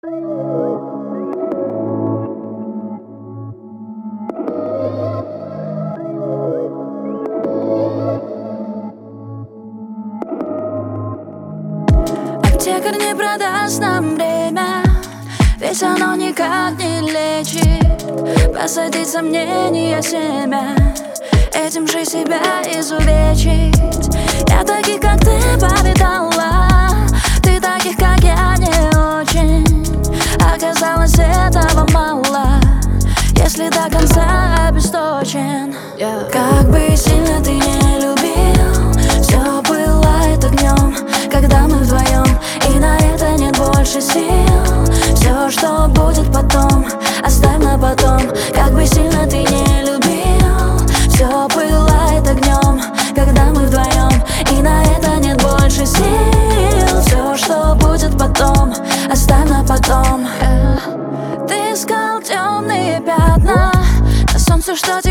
Аптекарь не продаст нам время, ведь оно никак не лечит. Посадить сомнения семя, этим же себя изувечить. Я таких, как ты, повидала, ты таких, как я, не очень. Оказалось, этого мало, если до конца обесточен. Как бы сильно ты не любил, все пылает огнем, когда мы вдвоем, и на это нет больше сил. Все, что будет потом, оставь на потом. Как бы сильно ты не любил, все пылает огнем, когда мы вдвоем, и на это нет больше сил. Все, что будет потом, оставь на потом. Ты искал темные пятна на солнце, что